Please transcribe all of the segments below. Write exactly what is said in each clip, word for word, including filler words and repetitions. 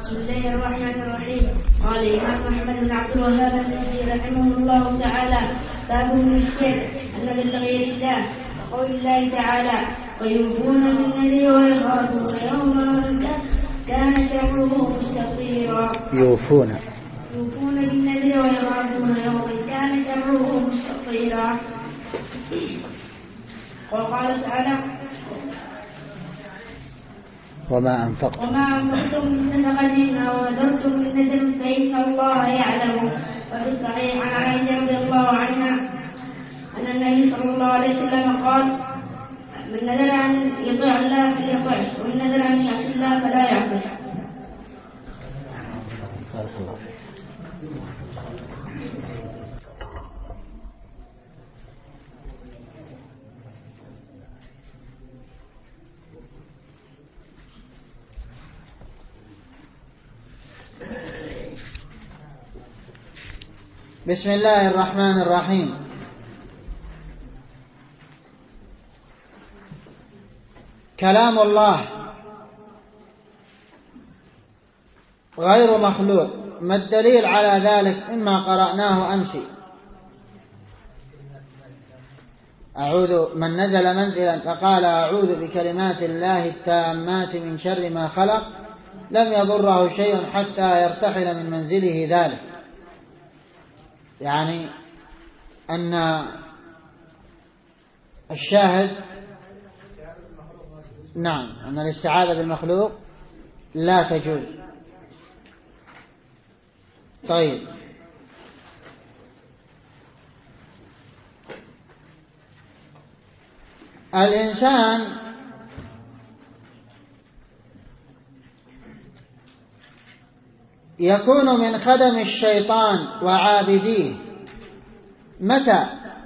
بسم الله الرحمن الرحيم. قال الإمام محمد بن عبد الوهاب النجدي رحمه الله تعالى: باب من الشرك النذر لغير الله، وقول الله تعالى: ويوفون بالنذر ويخافون يوما كان شره مستطيرا. يوفون يوفون بالنذر ويخافون يوما كان شره مستطيرا. وقال تعالى: وما أنفقتم وما أنفقتم من نفقة أو نذرتم من نذر فإن الله يعلمه. وفي الصحيح عن عائشة رضي الله عنها أن النبي صلى الله عليه وسلم قال: من نذر أن يطيع الله فليطعه، ومن نذر أن يعصي الله فلا يعصيه. بارك الله فيك. بسم الله الرحمن الرحيم. كلام الله غير مخلوق. ما الدليل على ذلك؟ مما قرأناه أمس: أعوذ من نزل منزلا فقال: أعوذ بكلمات الله التامات من شر ما خلق، لم يضره شيء حتى يرتحل من منزله ذلك. يعني أن الشاهد نعم أن الاستعاذة بالمخلوق لا تجوز. طيب، الإنسان يكون من خدم الشيطان وعابديه متى؟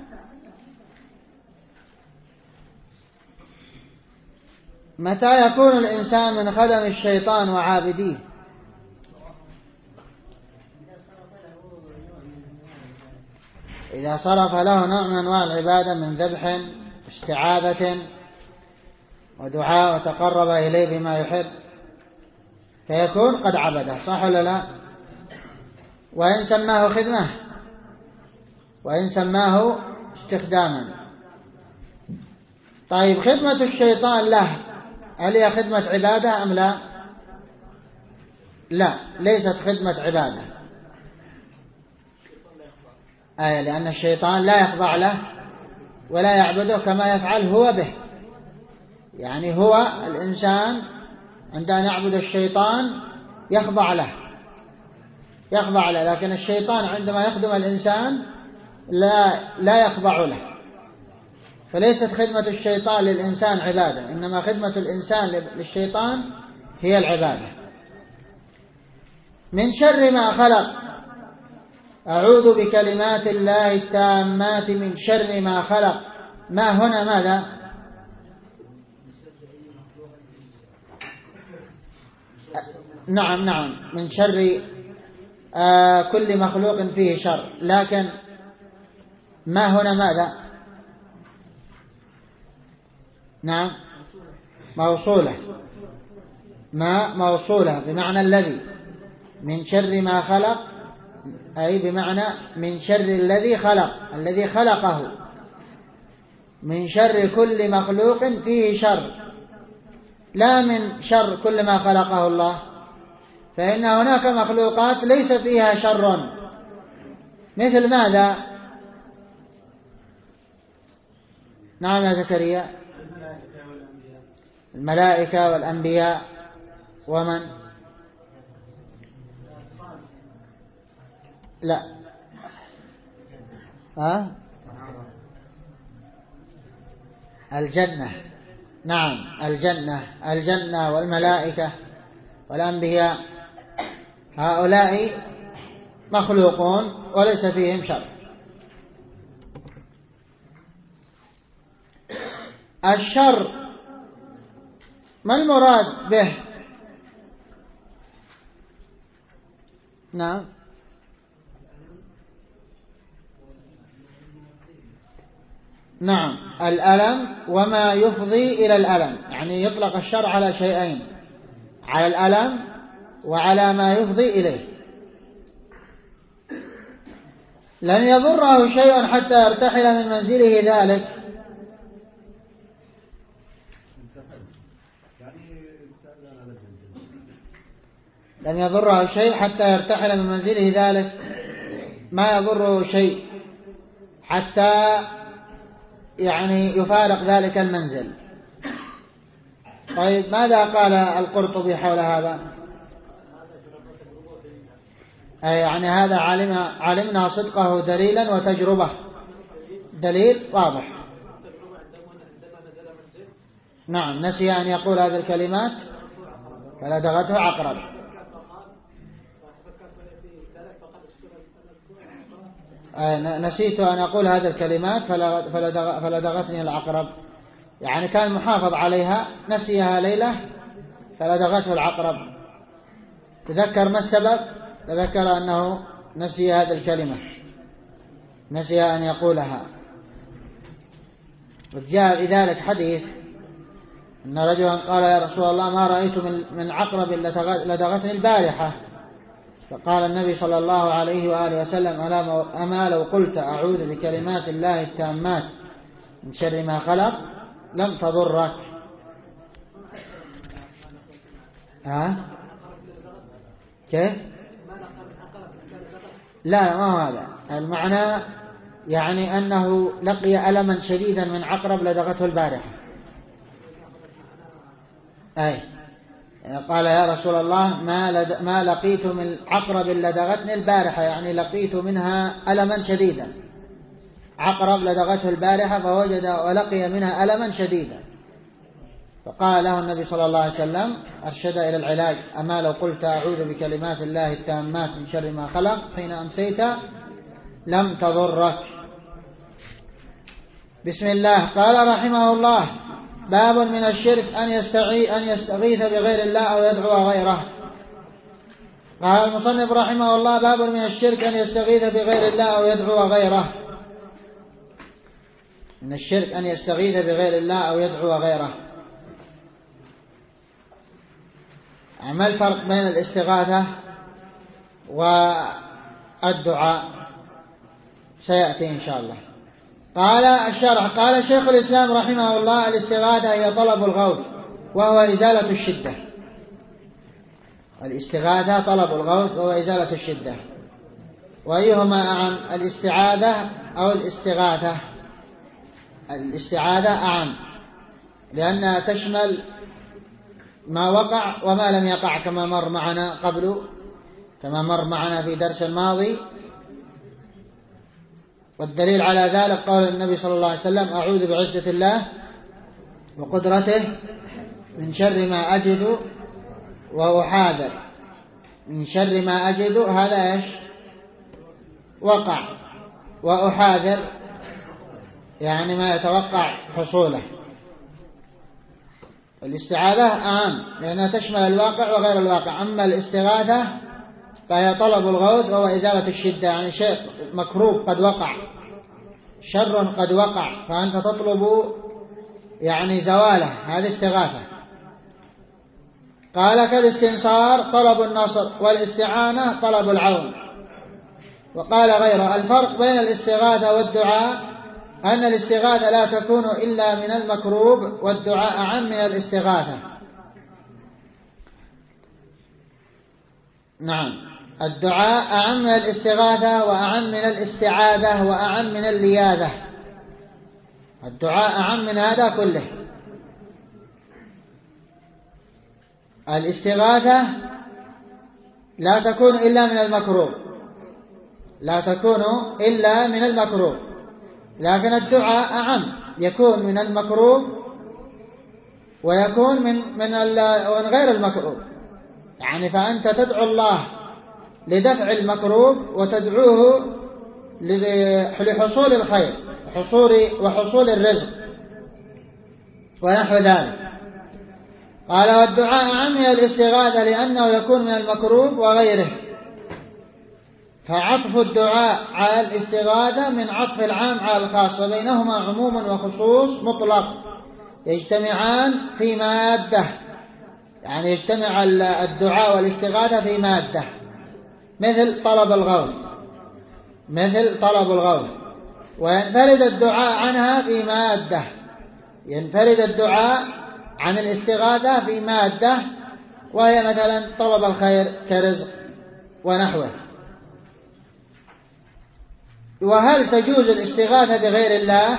متى يكون الإنسان من خدم الشيطان وعابديه؟ إذا صرف له نوع من أنواع العبادة من ذبح، استعاذة، ودعاء، وتقرب إليه بما يحب، فيكون قد عبده، صح ولا لا؟ وإن سماه خدمة، وإن سماه استخداما. طيب، خدمة الشيطان له هل هي خدمة عبادة أم لا؟ لا، ليست خدمة عبادة. آية لأن الشيطان لا يخضع له ولا يعبده كما يفعل هو به. يعني هو الإنسان عندما يعبد الشيطان يخضع له يخضع له لكن الشيطان عندما يخدم الإنسان لا لا يخضع له. فليست خدمة الشيطان للإنسان عبادة، إنما خدمة الإنسان للشيطان هي العبادة. من شر ما خلق، أعوذ بكلمات الله التامات من شر ما خلق. ما هنا ماذا؟ نعم نعم من شر آه كل مخلوق فيه شر، لكن ما هنا ماذا؟ نعم موصولة. ما موصولة بمعنى الذي. من شر ما خلق أي بمعنى من شر الذي خلق، الذي خلقه. من شر كل مخلوق فيه شر، لا من شر كل ما خلقه الله، فإن هناك مخلوقات ليس فيها شر. مثل ماذا؟ نعم يا زكريا. الملائكة والأنبياء ومن؟ لا ها؟ الجنة. نعم الجنة الجنة والملائكة والأنبياء، هؤلاء مخلوقون وليس فيهم شر. الشر ما المراد به؟ نعم نعم الألم وما يفضي إلى الألم. يعني يطلق الشر على شيئين: على الألم وعلى ما يفضي إليه. لن يضره شيء حتى يرتحل من منزله ذلك. لن يضره شيء حتى يرتحل من منزله ذلك، ما يضره شيء حتى يعني يفارق ذلك المنزل. طيب ماذا قال القرطبي حول هذا؟ أي يعني هذا علم علمنا صدقه دليلا وتجربة، دليل واضح. نعم، نسي أن يقول هذه الكلمات فلدغته عقرب. نسيت أن أقول هذه الكلمات فلدغتني العقرب، يعني كان محافظ عليها، نسيها ليلة فلدغته العقرب. تذكر ما السبب؟ تذكر أنه نسي هذه الكلمة، نسي أن يقولها. وجاء في ذلك حديث أن رجلا قال يا رسول الله ما رأيت من عقرب لدغتني البارحة، فقال النبي صلى الله عليه وآله وسلم أما لو قلت أعوذ بكلمات الله التامات من شر ما خلق لم تضرك. ها كيف؟ لا، ما هو هذا المعنى، يعني أنه لقي ألما شديدا من عقرب لدغته البارحة. أي قال يا رسول الله ما, لد... ما لقيت من عقرب لدغتني البارحة، يعني لقيت منها ألما شديدا. عقرب لدغته البارحة فوجد ولقي منها ألما شديدا، فقال له النبي صلى الله عليه وسلم أرشد إلى العلاج أما لو قلت أعوذ بكلمات الله التامات من شر ما خلق حين أمسيت لم تضرك. بسم الله. قال رحمه الله باب من الشرك أن يستغيث, أن يستغيث بغير الله أو يدعو غيره. قال المصنف رحمه الله باب من الشرك أن يستغيث بغير الله أو يدعو غيره. من الشرك أن يستغيث بغير الله أو يدعو غيره. ما الفرق بين الاستغاثة والدعاء؟ سيأتي إن شاء الله. قال الشرح. قال شيخ الإسلام رحمه الله الاستغاثة هي طلب الغوث وهو إزالة الشدة. الاستغاثة طلب الغوث وهو إزالة الشدة. وأيهما أعم، الاستعاذة أو الاستغاثة؟ الاستعاذة أعم لأنها تشمل ما وقع وما لم يقع كما مر معنا قبل، كما مر معنا في درس الماضي. والدليل على ذلك قول النبي صلى الله عليه وسلم أعوذ بعزة الله وقدرته من شر ما أجد وأحاذر. من شر ما أجد هذا إيش؟ وقع. وأحاذر يعني ما يتوقع حصوله. الاستعاذة أعم لأنها تشمل الواقع وغير الواقع. أما الاستغاثة فهي طلب الغوث وهو إزالة الشدة، يعني شيء مكروب قد وقع، شر قد وقع، فأنت تطلب يعني زواله، هذه استغاثة. قال كالاستنصار طلب النصر، والاستعانة طلب العون. وقال غيره الفرق بين الاستغاثة والدعاء أن الاستغاثة لا تكون إلا من المكروب، والدعاء أعم من الاستغاثة. نعم، الدعاء أعم من الاستغاثة وأعم من الاستعاذة وأعم من اللياذة. الدعاء أعم من هذا كله. الاستغاثة لا تكون إلا من المكروب، لا تكون إلا من المكروب، لكن الدعاء أعم، يكون من المكروب ويكون من من من غير المكروب. يعني فأنت تدعو الله لدفع المكروب وتدعوه لحصول الخير وحصول وحصول الرزق ونحو ذلك. قال والدعاء أعم من الاستغاثة لأنه يكون من المكروب وغيره، فعطف الدعاء على الاستغاثة من عطف العام على الخاص، وبينهما عموم وخصوص مطلق يجتمعان في مادة، يعني يجتمع الدعاء والاستغاثة في مادة، مثل طلب الغوث مثل طلب الغوث وينفرد الدعاء عنها في مادة، ينفرد الدعاء عن الاستغاثة في مادة، وهي مثلا طلب الخير كرزق ونحوه. وهل تجوز الاستغاثة بغير الله؟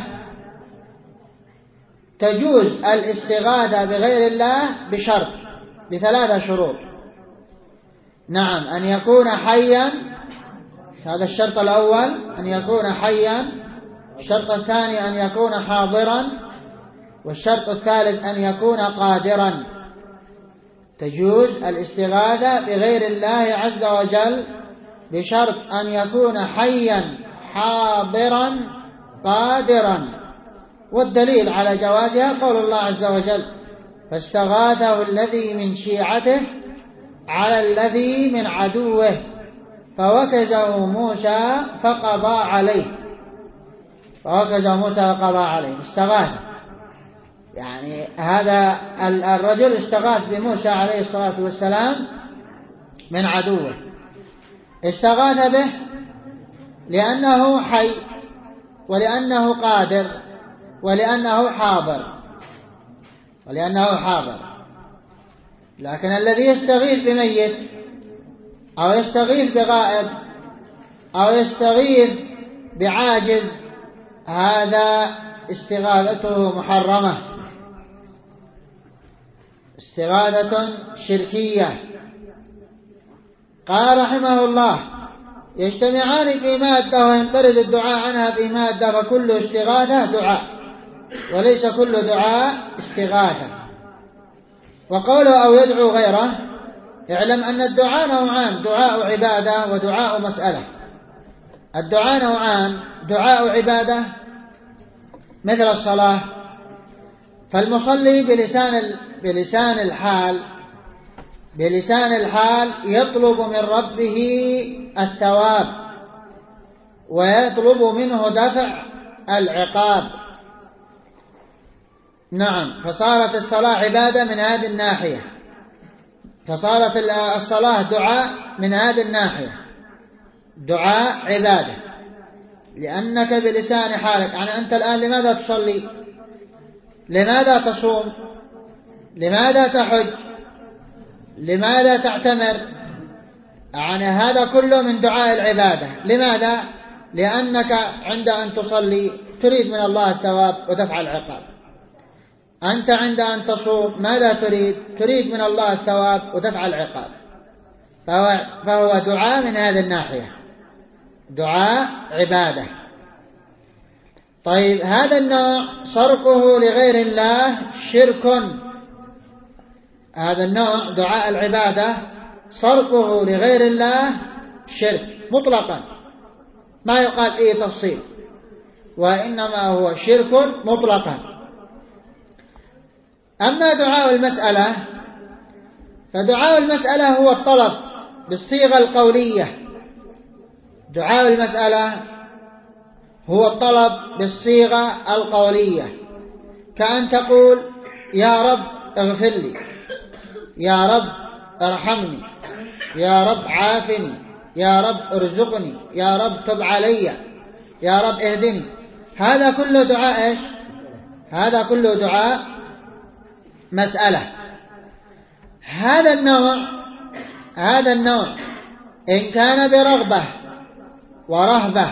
تجوز الاستغاثة بغير الله بشرط، بثلاثة شروط. نعم، أن يكون حيا، هذا الشرط الأول، أن يكون حيا. الشرط الثاني أن يكون حاضرا، والشرط الثالث أن يكون قادرا. تجوز الاستغاثة بغير الله عز وجل بشرط أن يكون حيا حاضرا قادرا. والدليل على جوازها قول الله عز وجل: فاستغاثه الذي من شيعته على الذي من عدوه فوكزه موسى فقضى عليه. فوكزه موسى فقضى عليه، استغاث، يعني هذا الرجل استغاث بموسى عليه الصلاة والسلام من عدوه. استغاث به لأنه حي، ولأنه قادر، ولأنه حاضر ولأنه حاضر لكن الذي يستغيث بميت أو يستغيث بغائب أو يستغيث بعاجز، هذا استغاثته محرمة، استغاثة شركية. قال رحمه الله: يجتمعان في مادة وينفرد الدعاء عنها في مادة، فكل استغاثة دعاء وليس كل دعاء استغاثة. وقوله أو يدعو غيره، اعلم أن الدعاء نوعان: دعاء عبادة ودعاء مسألة. الدعاء نوعان: دعاء عبادة مثل الصلاة، فالمصلي بلسان بلسان الحال بلسان الحال يطلب من ربه الثواب ويطلب منه دفع العقاب. نعم، فصارت الصلاة عبادة من هذه الناحية، فصارت الصلاة دعاء من هذه الناحية، دعاء عبادة، لأنك بلسان حالك. يعني أنت الآن لماذا تصلي؟ لماذا تصوم؟ لماذا تحج؟ لماذا تعتمر؟ يعني هذا كله من دعاء العبادة. لماذا؟ لأنك عند أن تصلي تريد من الله الثواب ودفع العقاب. أنت عند أن تصوم ماذا تريد؟ تريد من الله الثواب ودفع العقاب. فهو, فهو دعاء من هذه الناحية، دعاء عبادة. طيب، هذا النوع صرفه لغير الله شرك. هذا النوع دعاء العبادة صرفه لغير الله شرك مطلقا، ما يقال فيه تفصيل، وإنما هو شرك مطلقا. أما دعاء المسألة، فدعاء المسألة هو الطلب بالصيغة القولية. دعاء المسألة هو الطلب بالصيغة القولية، كأن تقول: يا رب اغفر لي، يا رب ارحمني، يا رب عافني، يا رب ارزقني، يا رب تب علي، يا رب اهدني. هذا كله دعاء ايش؟ هذا كله دعاء مسألة. هذا النوع هذا النوع إن كان برغبة ورهبة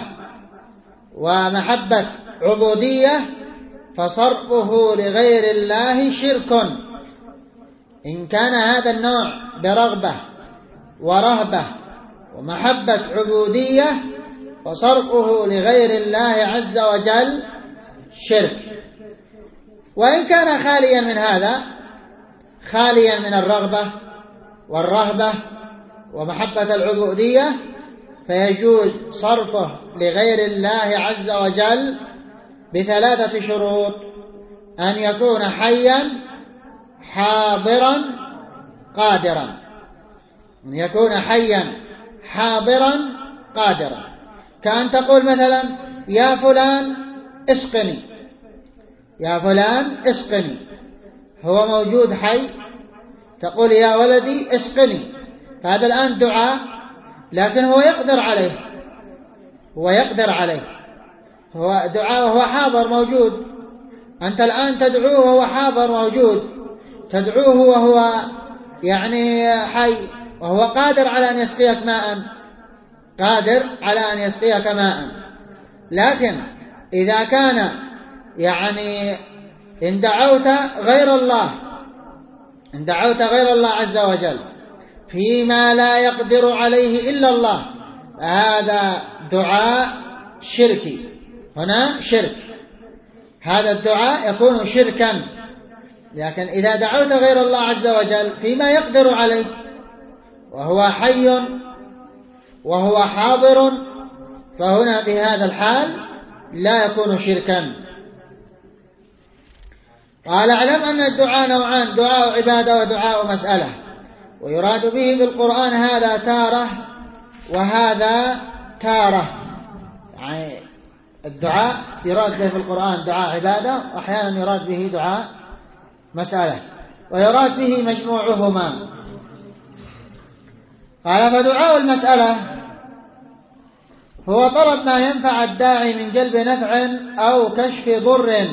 ومحبة عبودية فصرفه لغير الله شرك. إن كان هذا النوع برغبة ورهبة ومحبة عبودية فصرفه لغير الله عز وجل شرك. وإن كان خاليا من هذا، خاليا من الرغبة والرهبة ومحبة العبودية، فيجوز صرفه لغير الله عز وجل بثلاثة شروط: أن يكون حيا حاضرا قادرا أن يكون حيا حاضرا قادرا كأن تقول مثلا: يا فلان اسقني، يا فلان اسقني، هو موجود حي، تقول يا ولدي اسقني، فهذا الآن دعاء، لكن هو يقدر عليه، هو يقدر عليه، هو دعاء وهو حاضر موجود. أنت الآن تدعوه وهو حاضر موجود، تدعوه وهو يعني حي، وهو قادر على أن يسقيك ماء، قادر على أن يسقيك ماء. لكن إذا كان يعني إن دعوت غير الله، إن دعوت غير الله عز وجل فيما لا يقدر عليه إلا الله، فهذا دعاء شركي، هنا شرك، هذا الدعاء يكون شركا. لكن إذا دعوت غير الله عز وجل فيما يقدر عليه وهو حي وهو حاضر، فهنا بهذا الحال لا يكون شركا. قال اعلم أن الدعاء نوعان، دعاء عبادة ودعاء مسألة، ويراد به بالقرآن هذا تارة وهذا تارة. يعني الدعاء يراد به في القرآن دعاء عبادة، وأحيانا يراد به دعاء مسألة، ويراد به مجموعهما. قال فدعاء المسألة هو طلب ما ينفع الداعي من جلب نفع أو كشف ضر.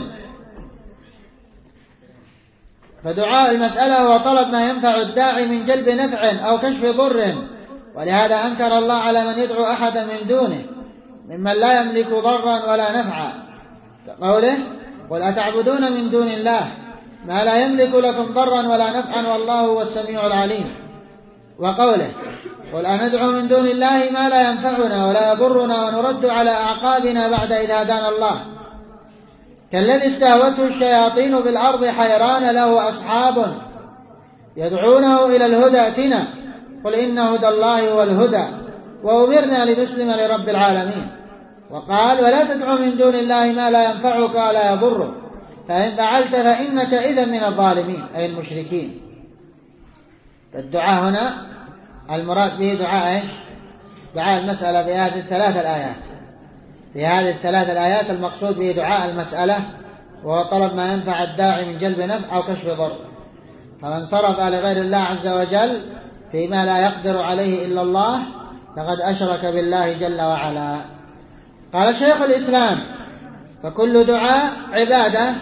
فدعاء المسألة هو طلب ما ينفع الداعي من جلب نفع أو كشف ضر، ولهذا أنكر الله على من يدعو أحدا من دونه ممن لا يملك ضرا ولا نفعا، كقوله قل أتعبدون من دون الله ما لا يملك لكم ضرا ولا نفعا والله هو السميع العليم، وقوله قل أندعو من دون الله ما لا ينفعنا ولا يضرنا ونرد على أعقابنا بعد إذ هدانا الله، كالذي استهوته الشياطين بالأرض حيران له أصحاب يدعونه إلى الهدى ائتنا قل إن هدى الله هو الهدى وأمرنا لنسلم لرب العالمين. وقال ولا تدعو من دون الله ما لا ينفعك ولا يضرك فإن فعلت فإنك إذا من الظالمين أي المشركين. الدعاء هنا المراد به دعاء إيش؟ دعاء المسألة في هذه الثلاث الآيات. في هذه الثلاث الآيات المقصود به دعاء المسألة، وهو طلب ما ينفع الداعي من جلب نفع أو كشف ضر. فمن صرف لغير الله عز وجل فيما لا يقدر عليه إلا الله فقد أشرك بالله جل وعلا. قال شيخ الإسلام فكل دعاء عبادة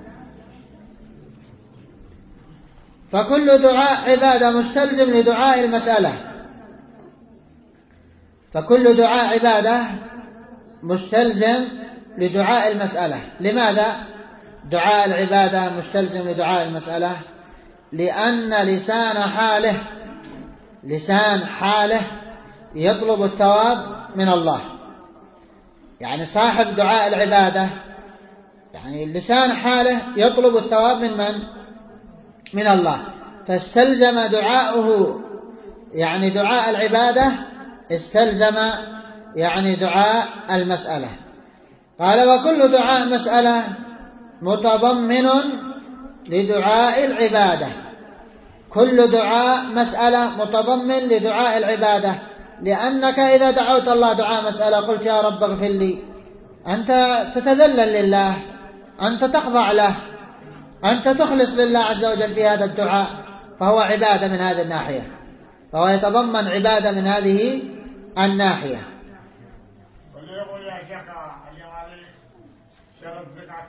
فكل دعاء عبادة مستلزم لدعاء المسألة فكل دعاء عبادة مستلزم لدعاء المسألة. لماذا دعاء العبادة مستلزم لدعاء المسألة؟ لأن لسان حاله لسان حاله يطلب الثواب من الله. يعني صاحب دعاء العبادة يعني لسان حاله يطلب الثواب من من؟ من الله، فاستلزم دعاؤه يعني دعاء العبادة استلزم يعني دعاء المسألة. قال وكل دعاء مسألة متضمن لدعاء العبادة. كل دعاء مسألة متضمن لدعاء العبادة، لأنك إذا دعوت الله دعاء مسألة قلت يا رب اغفر لي، أنت تتذلل لله، أنت تخضع له، أنت تخلص لله عز وجل في هذا الدعاء، فهو عبادة من هذه الناحية، فهو يتضمن عبادة من هذه الناحية. يقول يا شيخ الجوالي شيخ الزكاة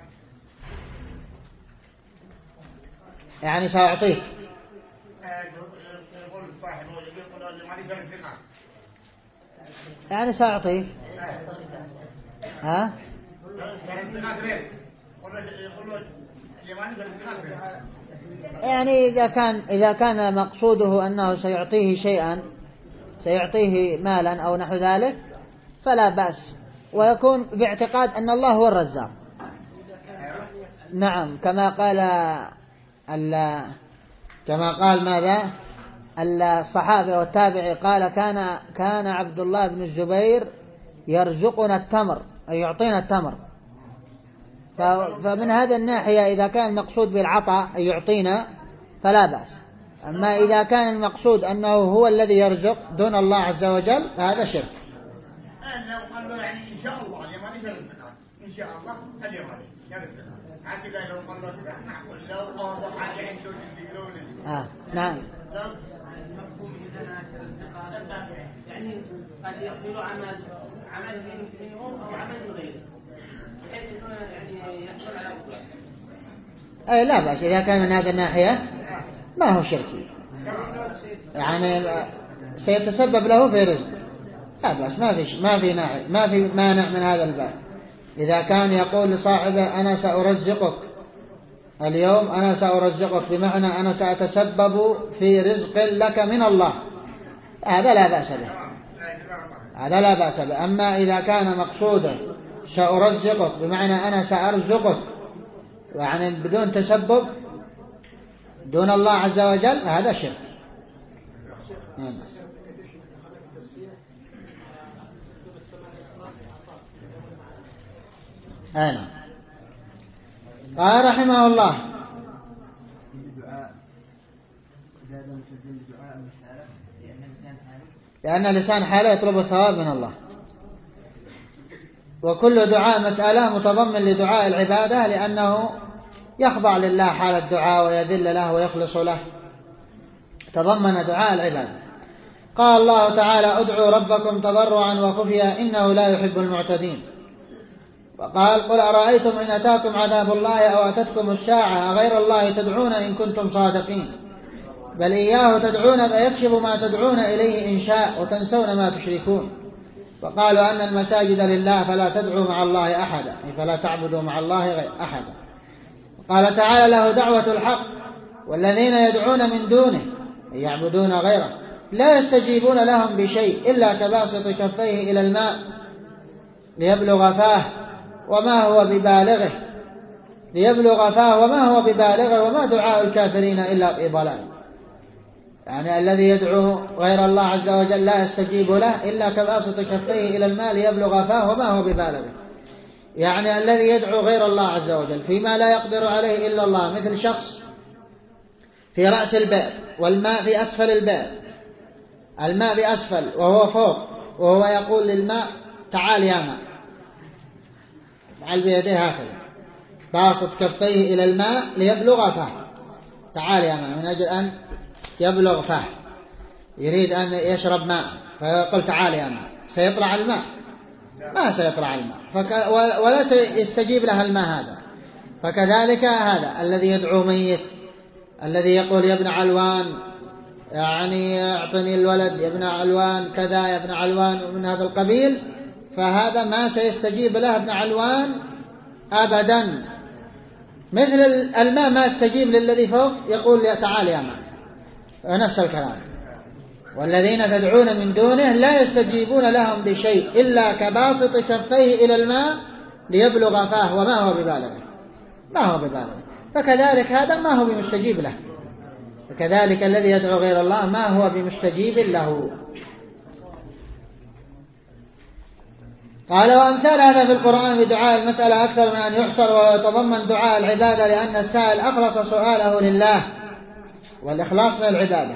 يعني سأعطيك يقول صاحبه يقول لي مالي شيخ الزكاة يعني سأعطيك ها يعني إذا كان إذا كان مقصوده أنه سيعطيه شيئا سيعطيه مالا أو نحو ذلك فلا بأس، ويكون باعتقاد أن الله هو الرزاق. نعم كما قال كما قال ماذا الصحابي والتابعي قال كان كان عبد الله بن الزبير يرزقنا التمر أي يعطينا التمر. فمن هذا الناحية إذا كان المقصود بالعطاء أي يعطينا فلا بأس. أما إذا كان المقصود أنه هو الذي يرزق دون الله عز وجل فهذا شرك. قال له يعني إن شاء الله اليماني يرزقك إن شاء الله اليماني يرزقك آه. نعم. يعني قد يقبل عمل عمل منهم أو عمل من غيره بحيث إنه يعني يحصل على أفضل. أي لا بأس إذا كان من هذه الناحية ما هو شركي، يعني سيتسبب له في رزق، لا بأس، ما في ما في ناحية ما في مانع من هذا الباب. إذا كان يقول لصاحبه أنا سأرزقك اليوم، أنا سأرزقك بمعنى أنا سأتسبب في رزق لك من الله، هذا لا بأس به، هذا لا بأس به. أما إذا كان مقصوده سأرزقك بمعنى أنا سأرزقك يعني بدون تسبب دون الله عز وجل، هذا شرك. أنا قال رحمه الله لأن لسان حاله يطلب الثواب من الله، وكل دعاء مسألة متضمن لدعاء العبادة، لأنه يخضع لله حال الدعاء ويذل له ويخلص له، تضمن دعاء العبادة. قال الله تعالى ادعوا ربكم تضرعا وخفيا إنه لا يحب المعتدين. وقال قل أرأيتم إن أتاكم عذاب الله أو أتتكم الساعة غير الله تدعون إن كنتم صادقين بل إياه تدعون فيكشف ما تدعون إليه إن شاء وتنسون ما تشركون. وقالوا أن المساجد لله فلا تدعوا مع الله أحدا، فلا تعبدوا مع الله غير أحدا. قال تعالى له دعوة الحق والذين يدعون من دونه يعبدون غيره لا يستجيبون لهم بشيء إلا كباسط كفيه إلى الماء ليبلغ فاه وما هو ببالغه ليبلغ فاه وما هو ببالغه وما دعاء الكافرين إلا في ضلال. يعني الذي يدعو غير الله عز وجل لا يستجيب له إلا كباسط كفيه إلى الماء ليبلغ فاه وما هو ببالغه، يعني الذي يدعو غير الله عز وجل فيما لا يقدر عليه إلا الله، مثل شخص في رأس البئر والماء في أسفل البئر، الماء بأسفل وهو فوق، وهو يقول للماء تعال يا ماء، فعل بيده هكذا باسط كفيه إلى الماء ليبلغ فاه، تعال يا ماء، من أجل أن يبلغ فاه، يريد أن يشرب ماء فيقول تعال يا ماء، سيطلع الماء؟ ما سيطلع الماء، فك... ولا سيستجيب لها الماء هذا. فكذلك هذا الذي يدعو ميت، الذي يقول يا ابن علوان يعني اعطني الولد، يا ابن علوان كذا، يا ابن علوان ومن هذا القبيل، فهذا ما سيستجيب له ابن علوان أبدا. مثل الماء ما يستجيب للذي فوق يقول يا تعال يا ماء، نفس الكلام. والذين تدعون من دونه لا يستجيبون لهم بشيء إلا كباسط كفيه إلى الماء ليبلغ فاه وما هو ببالغه، ما هو ببالغه. فكذلك هذا ما هو بمستجيب له، فكذلك الذي يدعو غير الله ما هو بمستجيب له. قال وأمثال هذا في القرآن بدعاء المسألة أكثر من أن يحصر، ويتضمن دعاء العبادة لأن السائل أخلص سؤاله لله، والإخلاص من العبادة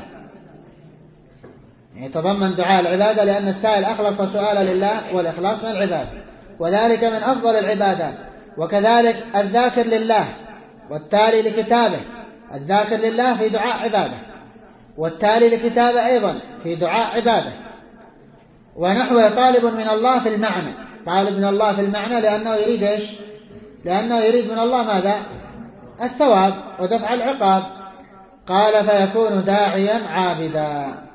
يتضمن دعاء العبادة لأن السائل أخلص سؤاله لله والإخلاص من العبادة، وذلك من أفضل العبادات. وكذلك الذاكر لله والتالي لكتابه، الذاكر لله في دعاء عبادة، والتالي لكتابه أيضا في دعاء عبادة. ونحوه طالب من الله في المعنى، طالب من الله في المعنى لأنه يريد إيش؟ لأنه يريد من الله ماذا؟ الثواب ودفع العقاب. قال فيكون داعيا عابدا.